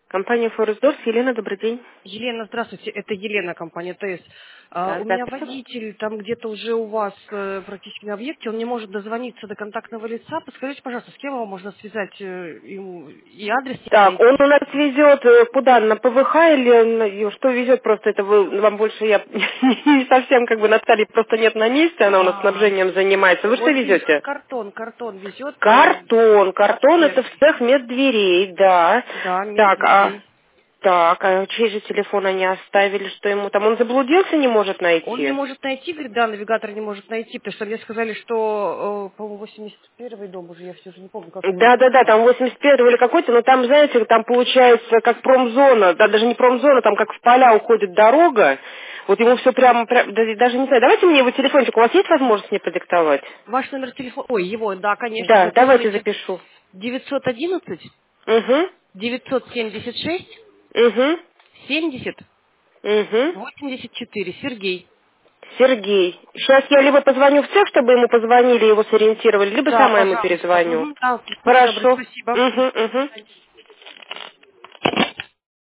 Компания Форестдорс. Елена, добрый день. Елена, здравствуйте, это Елена, компания ТС. Да, У меня здравствуйте. водитель там где-то уже у вас практически на объекте, он не может дозвониться до контактного лица. Подскажите, пожалуйста, с кем его можно связать ему и адрес его Так, он найти? у нас везет куда? На ПВХ или что везет? Просто это вам больше я не совсем Натальи просто нет на месте, она у нас снабжением занимается. Вы что Он везет везете? картон везет Картон это консьерж. в цех меддверей, да. Да, Так, меддверей. чей же телефон они оставили, что ему там? Он заблудился, не может Он не найти? может найти, говорит, да, навигатор не может найти, потому что мне сказали, что, по-моему, 81-й дом уже, я все уже не помню, как его. Да, там 81 или какой-то, но там, знаете, там получается как промзона, да, даже не промзона, там как в поля уходит дорога, вот ему все даже не знаю, давайте мне его телефончик, у вас есть возможность мне продиктовать? Ваш номер телефона, ой, его, да, конечно, Да, давайте записывайте. запишу. 911 Угу, 976 угу, 70 угу. 84. Сергей. Сергей. Сейчас я либо позвоню в цех, чтобы ему позвонили, его сориентировали, либо Да, сама ему пожалуйста. перезвоню. Да, будьте добры, Хорошо. спасибо. Угу, угу.